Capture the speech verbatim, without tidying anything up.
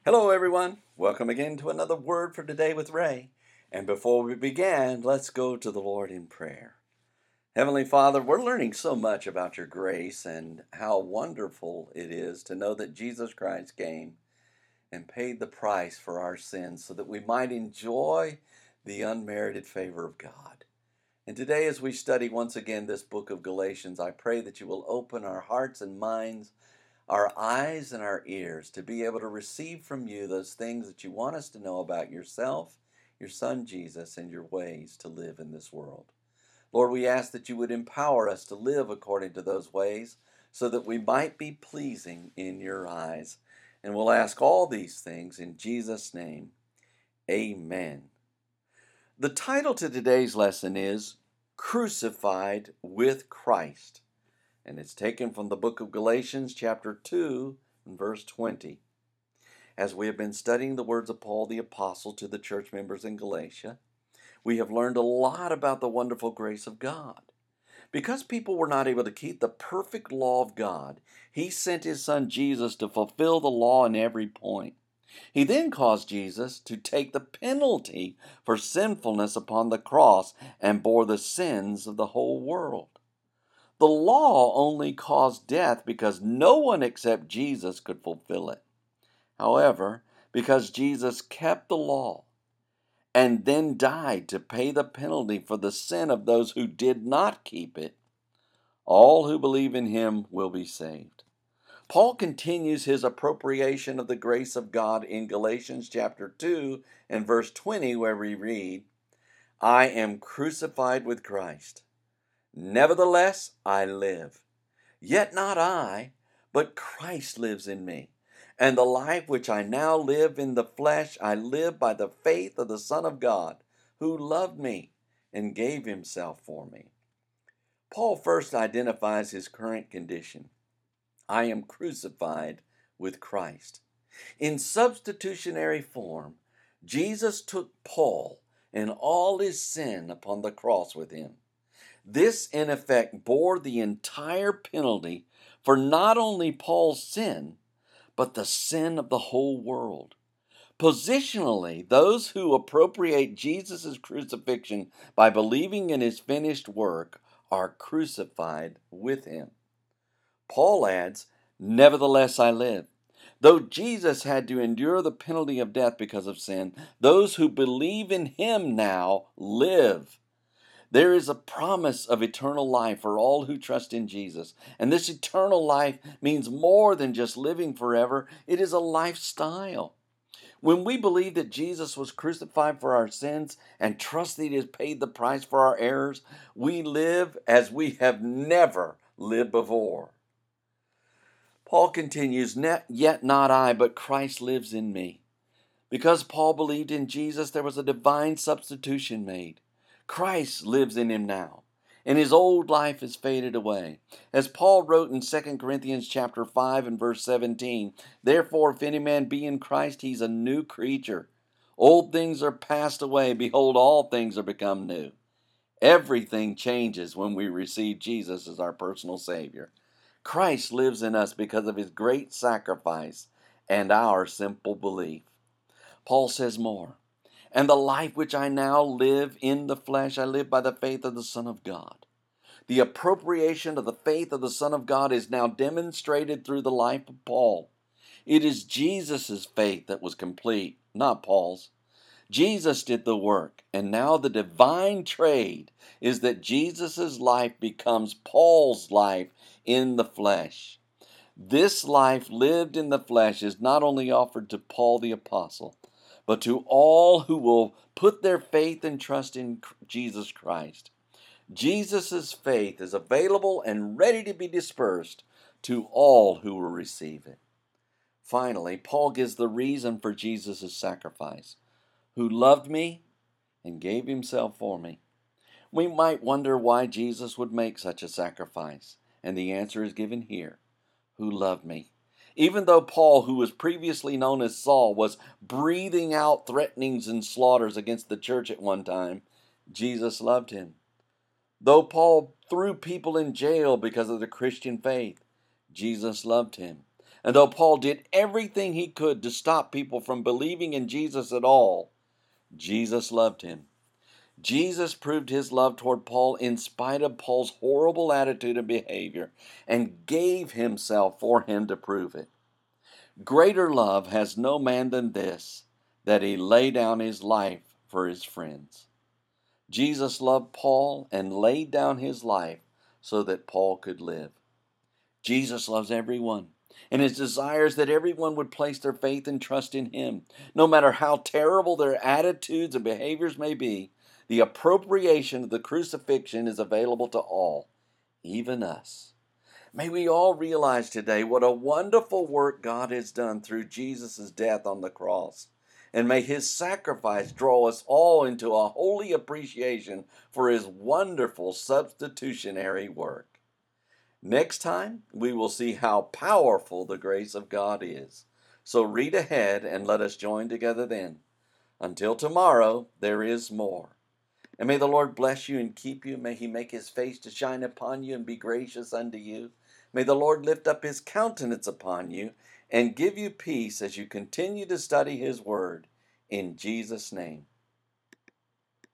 Hello, everyone. Welcome again to another Word for Today with Ray. And before we begin, let's go to the Lord in prayer. Heavenly Father, we're learning so much about your grace and how wonderful it is to know that Jesus Christ came and paid the price for our sins so that we might enjoy the unmerited favor of God. And today, as we study once again this book of Galatians, I pray that you will open our hearts and minds, our eyes and our ears, to be able to receive from you those things that you want us to know about yourself, your Son Jesus, and your ways to live in this world. Lord, we ask that you would empower us to live according to those ways so that we might be pleasing in your eyes. And we'll ask all these things in Jesus' name. Amen. The title to today's lesson is Crucified with Christ. And it's taken from the book of Galatians, chapter two, and verse twenty. As we have been studying the words of Paul the Apostle to the church members in Galatia, we have learned a lot about the wonderful grace of God. Because people were not able to keep the perfect law of God, he sent his son Jesus to fulfill the law in every point. He then caused Jesus to take the penalty for sinfulness upon the cross and bore the sins of the whole world. The law only caused death because no one except Jesus could fulfill it. However, because Jesus kept the law and then died to pay the penalty for the sin of those who did not keep it, all who believe in him will be saved. Paul continues his appropriation of the grace of God in Galatians chapter two and verse twenty, where we read, I am crucified with Christ. Nevertheless, I live. Yet not I, but Christ lives in me. And the life which I now live in the flesh, I live by the faith of the Son of God, who loved me and gave himself for me. Paul first identifies his current condition. I am crucified with Christ. In substitutionary form, Jesus took Paul and all his sin upon the cross with him. This, in effect, bore the entire penalty for not only Paul's sin, but the sin of the whole world. Positionally, those who appropriate Jesus' crucifixion by believing in his finished work are crucified with him. Paul adds, Nevertheless I live. Though Jesus had to endure the penalty of death because of sin, those who believe in him now live. There is a promise of eternal life for all who trust in Jesus. And this eternal life means more than just living forever. It is a lifestyle. When we believe that Jesus was crucified for our sins and trust that he has paid the price for our errors, we live as we have never lived before. Paul continues, Yet not I, but Christ lives in me. Because Paul believed in Jesus, there was a divine substitution made. Christ lives in him now, and his old life has faded away. As Paul wrote in Second Corinthians chapter five and verse seventeen, Therefore, if any man be in Christ, he's a new creature. Old things are passed away. Behold, all things are become new. Everything changes when we receive Jesus as our personal Savior. Christ lives in us because of his great sacrifice and our simple belief. Paul says more. And the life which I now live in the flesh, I live by the faith of the Son of God. The appropriation of the faith of the Son of God is now demonstrated through the life of Paul. It is Jesus' faith that was complete, not Paul's. Jesus did the work, and now the divine trade is that Jesus' life becomes Paul's life in the flesh. This life lived in the flesh is not only offered to Paul the Apostle, but to all who will put their faith and trust in Jesus Christ. Jesus' faith is available and ready to be dispersed to all who will receive it. Finally, Paul gives the reason for Jesus' sacrifice, who loved me and gave himself for me. We might wonder why Jesus would make such a sacrifice, and the answer is given here, who loved me. Even though Paul, who was previously known as Saul, was breathing out threatenings and slaughters against the church at one time, Jesus loved him. Though Paul threw people in jail because of the Christian faith, Jesus loved him. And though Paul did everything he could to stop people from believing in Jesus at all, Jesus loved him. Jesus proved his love toward Paul in spite of Paul's horrible attitude and behavior, and gave himself for him to prove it. Greater love has no man than this, that he lay down his life for his friends. Jesus loved Paul and laid down his life so that Paul could live. Jesus loves everyone, and his desire is that everyone would place their faith and trust in him. No matter how terrible their attitudes and behaviors may be, the appropriation of the crucifixion is available to all, even us. May we all realize today what a wonderful work God has done through Jesus' death on the cross. And may his sacrifice draw us all into a holy appreciation for his wonderful substitutionary work. Next time, we will see how powerful the grace of God is. So read ahead and let us join together then. Until tomorrow, there is more. And may the Lord bless you and keep you. May he make his face to shine upon you and be gracious unto you. May the Lord lift up his countenance upon you and give you peace as you continue to study his word. In Jesus' name.